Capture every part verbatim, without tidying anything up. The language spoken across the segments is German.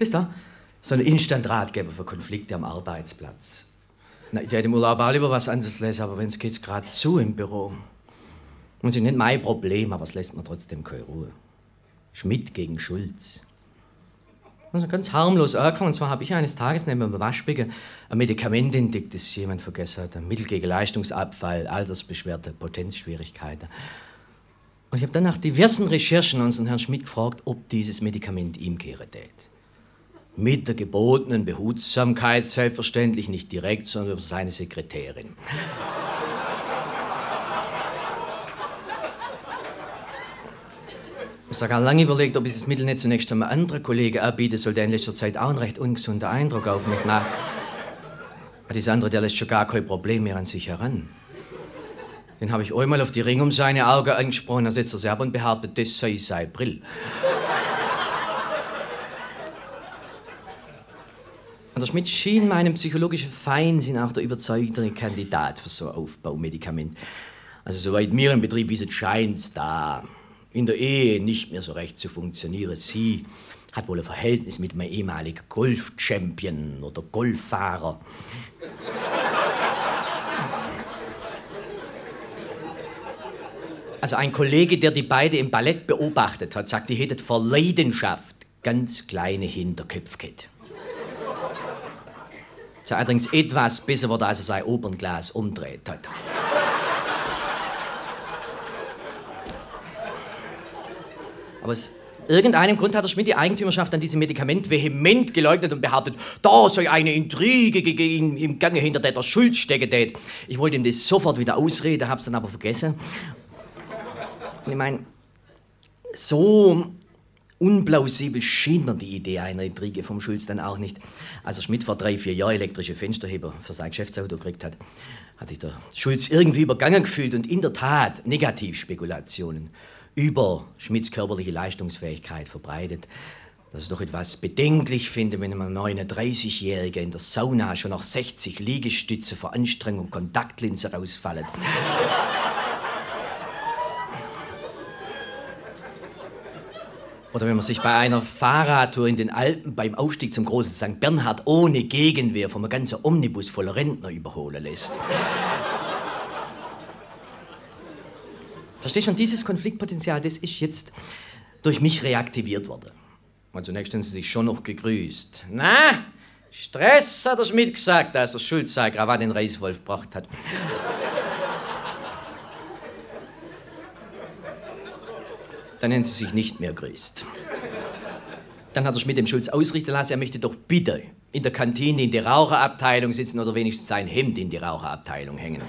Das da? So ein Instant-Ratgeber für Konflikte am Arbeitsplatz. Na, ich hätte im Urlaub auch lieber was anderes lesen, aber wenn's geht's gerade zu im Büro. Und es ist nicht mein Problem, aber es lässt mir trotzdem keine Ruhe. Schmidt gegen Schulz. Also ganz harmlos angefangen. Und zwar habe ich eines Tages neben einem Waschbecken ein Medikament entdeckt, das jemand vergessen hat. Ein Mittel gegen Leistungsabfall, Altersbeschwerde, Potenzschwierigkeiten. Und ich habe dann nach diversen Recherchen unseren Herrn Schmidt gefragt, ob dieses Medikament ihm kehren tät. Mit der gebotenen Behutsamkeit, selbstverständlich nicht direkt, sondern über seine Sekretärin. Ich habe lange überlegt, ob ich das Mittel nicht zunächst einem anderen Kollegen anbieten soll, der in letzter Zeit auch einen recht ungesunden Eindruck auf mich macht. Aber dieser andere, der lässt schon gar kein Problem mehr an sich heran. Den habe ich einmal auf die Ring um seine Augen angesprochen, dann setzt er sich ab und behauptet, das sei sein Brill. Und der Schmidt schien meinem psychologischen Feinsinn auch der überzeugtere Kandidat für so ein Aufbaumedikament. Also soweit mir im Betrieb wissen, scheint's da in der Ehe nicht mehr so recht zu funktionieren. Sie hat wohl ein Verhältnis mit meinem ehemaligen Golf-Champion oder Golffahrer. Also ein Kollege, der die beiden im Ballett beobachtet hat, sagt, die hätten vor Leidenschaft ganz kleine Hinterköpfe gehabt. Sie allerdings etwas besser wurde, als er sein Opernglas umdreht hat. Aber aus irgendeinem Grund hat der Schmidt die Eigentümerschaft an diesem Medikament vehement geleugnet und behauptet, da sei eine Intrige gegen ihn im Gange, hinter der der Schulz stecken tät. Ich wollte ihm das sofort wieder ausreden, hab's dann aber vergessen. Und ich meine, so unplausibel schien mir die Idee einer Intrige vom Schulz dann auch nicht. Als der Schmidt vor drei, vier Jahren elektrische Fensterheber für sein Geschäftsauto gekriegt hat, hat sich der Schulz irgendwie übergangen gefühlt und in der Tat Negativspekulationen über Schmidts körperliche Leistungsfähigkeit verbreitet. Dass ich doch etwas bedenklich finde, wenn ein neununddreißigjähriger in der Sauna schon nach sechzig Liegestütze vor Anstrengung Kontaktlinse rausfallen. Oder wenn man sich bei einer Fahrradtour in den Alpen beim Aufstieg zum großen Sankt Bernhard ohne Gegenwehr vom ganzen Omnibus voller Rentner überholen lässt. Verstehst du, und dieses Konfliktpotenzial, das ist jetzt durch mich reaktiviert worden. Und zunächst haben sie sich schon noch gegrüßt. Na, Stress, hat der Schmidt gesagt, als der Schulz seine Krawatte in den Reiswolf gebracht hat. Dann haben sie sich nicht mehr grüßt. Dann hat der Schmidt dem Schulz ausrichten lassen, er möchte doch bitte in der Kantine in der Raucherabteilung sitzen oder wenigstens sein Hemd in die Raucherabteilung hängen.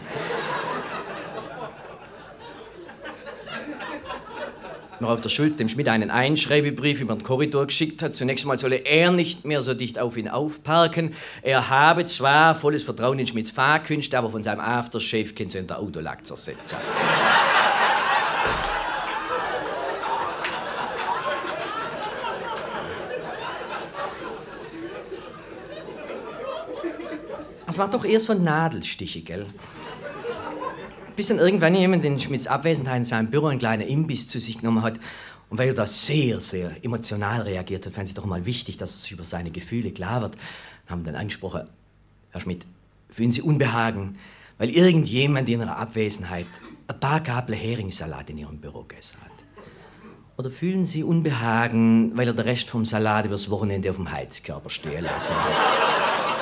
Worauf der Schulz dem Schmidt einen Einschreibebrief über den Korridor geschickt hat. Zunächst mal solle er nicht mehr so dicht auf ihn aufparken. Er habe zwar volles Vertrauen in Schmidts Fahrkünste, aber von seinem Aftershave können sie in der Autolack zersetzen. Es war doch eher so Nadelstiche, gell? Bis dann irgendwann jemand in Schmidts Abwesenheit in seinem Büro einen kleinen Imbiss zu sich genommen hat. Und weil er da sehr, sehr emotional reagiert hat, fand es doch mal wichtig, dass er sich über seine Gefühle klar wird. Dann haben dann angesprochen, Herr Schmidt, fühlen Sie Unbehagen, weil irgendjemand in Ihrer Abwesenheit ein paar Gabel Heringssalat in Ihrem Büro gegessen hat? Oder fühlen Sie Unbehagen, weil er den Rest vom Salat übers Wochenende auf dem Heizkörper stehen lassen hat?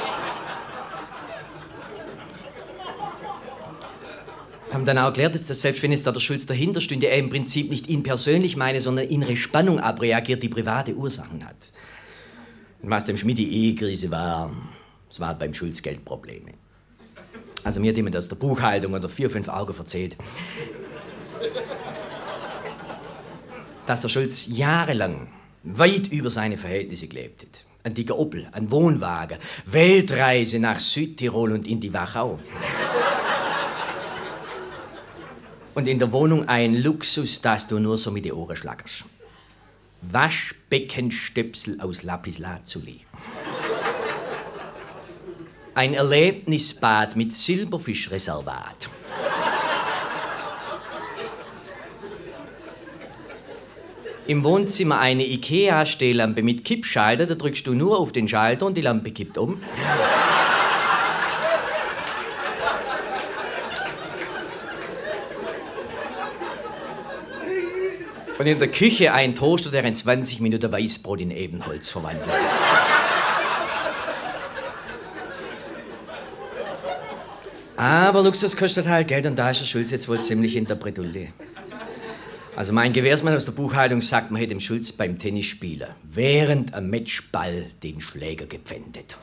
Haben dann auch erklärt, dass selbst wenn jetzt da der Schulz dahinter stünde, er im Prinzip nicht ihn persönlich meine, sondern innere Spannung abreagiert, die private Ursachen hat. Und was dem Schmidt die Ehekrise war, es war beim Schulz Geldprobleme. Also mir hat jemand aus der Buchhaltung oder vier, fünf Augen erzählt, dass der Schulz jahrelang weit über seine Verhältnisse gelebt hat. Ein dicker Opel, ein Wohnwagen, Weltreise nach Südtirol und in die Wachau. Und in der Wohnung ein Luxus, dass du nur so mit den Ohren schlackerst. Waschbeckenstöpsel aus Lapislazuli. Ein Erlebnisbad mit Im Wohnzimmer eine Ikea-Stehlampe mit Kippschalter, da drückst du nur auf den Schalter und die Lampe kippt um. Und in der Küche ein Toaster, der in zwanzig Minuten Weißbrot in Ebenholz verwandelt. Aber Luxus kostet halt Geld und da ist der Schulz jetzt wohl ziemlich in der Bredouille. Also mein Gewährsmann aus der Buchhaltung sagt, man hätte dem Schulz beim Tennisspielen während am Matchball den Schläger gepfändet.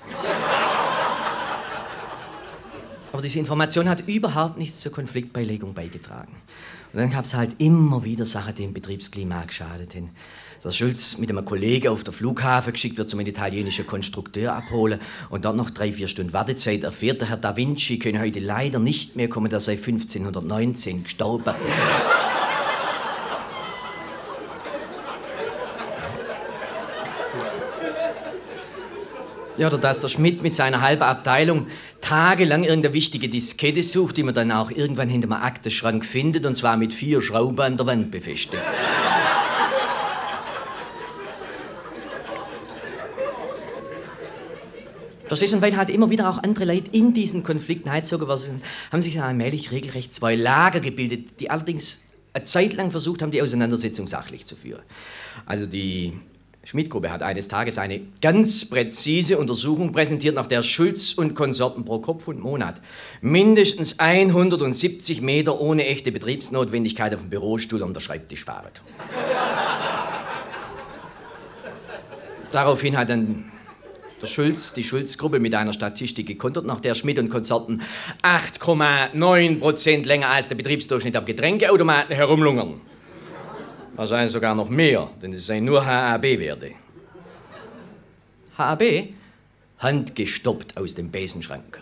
Aber diese Information hat überhaupt nichts zur Konfliktbeilegung beigetragen. Und dann gab es halt immer wieder Sachen, die dem Betriebsklima geschadet haben. Der Schulz mit einem Kollegen auf der Flughafen geschickt wird, zum italienischen Konstrukteur abholen und dort noch drei, vier Stunden Wartezeit erfährt, der Herr Da Vinci könne heute leider nicht mehr kommen, der sei fünfzehnhundertneunzehn gestorben. Ja, oder dass der Schmidt mit seiner halben Abteilung tagelang irgendeine wichtige Diskette sucht, die man dann auch irgendwann hinter einem Aktenschrank findet, und zwar mit vier Schrauben an der Wand befestigt. Verstehst du, und weil halt immer wieder auch andere Leute in diesen Konflikten eingezogen sind, haben sich dann allmählich regelrecht zwei Lager gebildet, die allerdings eine Zeit lang versucht haben, die Auseinandersetzung sachlich zu führen. Also die Schmidt-Gruppe hat eines Tages eine ganz präzise Untersuchung präsentiert, nach der Schulz und Konsorten pro Kopf und Monat mindestens hundertsiebzig Meter ohne echte Betriebsnotwendigkeit auf dem Bürostuhl um den Schreibtisch fahren. Daraufhin hat dann der Schulz, die Schulz-Gruppe mit einer Statistik gekontert, nach der Schmidt und Konsorten acht Komma neun Prozent länger als der Betriebsdurchschnitt am Getränkeautomaten herumlungern. Wahrscheinlich sogar noch mehr, denn es seien nur H A B-Werte. H A B? Handgestoppt aus dem Besenschrank.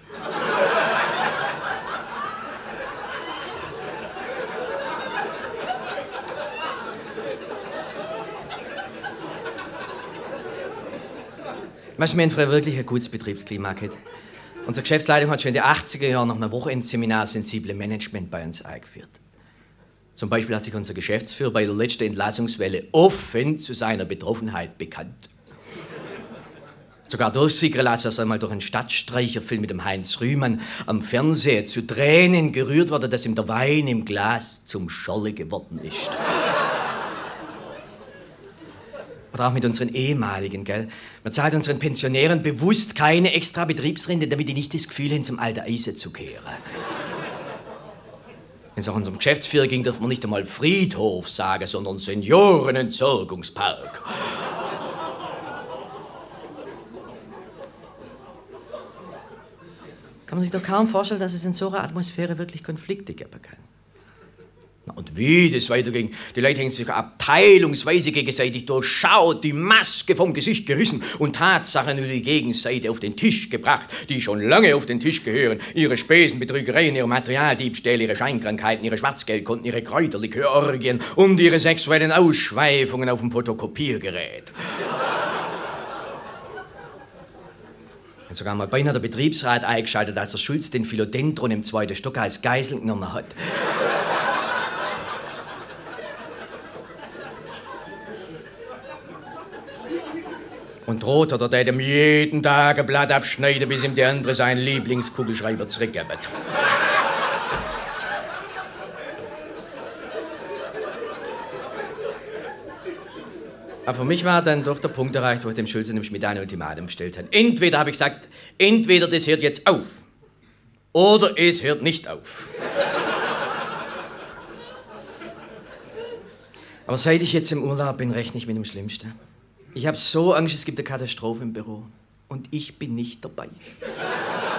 Weißt du, wir haben früher wirklich ein gutes Betriebsklima gehabt. Unsere Geschäftsleitung hat schon in den achtziger Jahren nach einem Wochenendseminar sensible Management bei uns eingeführt. Zum Beispiel hat sich unser Geschäftsführer bei der letzten Entlassungswelle offen zu seiner Betroffenheit bekannt. Sogar durchsickern lassen, dass er einmal durch einen Stadtstreicherfilm mit dem Heinz Rühmann am Fernsehen zu Tränen gerührt wurde, dass ihm der Wein im Glas zum Scholle geworden ist. Oder auch mit unseren ehemaligen, gell? Man zahlt unseren Pensionären bewusst keine extra Betriebsrente, damit die nicht das Gefühl haben, zum alten Eisen zu kehren. Wenn es auch unserem Geschäftsführer ging, darf man nicht einmal Friedhof sagen, sondern Seniorenentsorgungspark. Kann man sich doch kaum vorstellen, dass es in so einer Atmosphäre wirklich Konflikte geben kann. Na, und wie das weiterging, die Leute haben sich abteilungsweise gegenseitig durchschaut, die Maske vom Gesicht gerissen und Tatsachen über die Gegenseite auf den Tisch gebracht, die schon lange auf den Tisch gehören. Ihre Spesenbetrügereien, ihre Materialdiebstähle, ihre Scheinkrankheiten, ihre Schwarzgeldkonten, ihre Kräuterlikörorgien und ihre sexuellen Ausschweifungen auf dem Fotokopiergerät. Hat sogar mal beinahe der Betriebsrat eingeschaltet, als der Schulz den Philodendron im zweiten Stock als Geisel genommen hat. Und droht hat er dem jeden Tag ein Blatt abschneiden, bis ihm der andere seinen Lieblingskugelschreiber zurückgibt. Aber für mich war dann doch der Punkt erreicht, wo ich dem Schulz und dem Schmidt ein Ultimatum gestellt habe. Entweder, habe ich gesagt, entweder das hört jetzt auf oder es hört nicht auf. Aber seit ich jetzt im Urlaub bin, rechne ich mit dem Schlimmsten. Ich habe so Angst, es gibt eine Katastrophe im Büro. Und ich bin nicht dabei.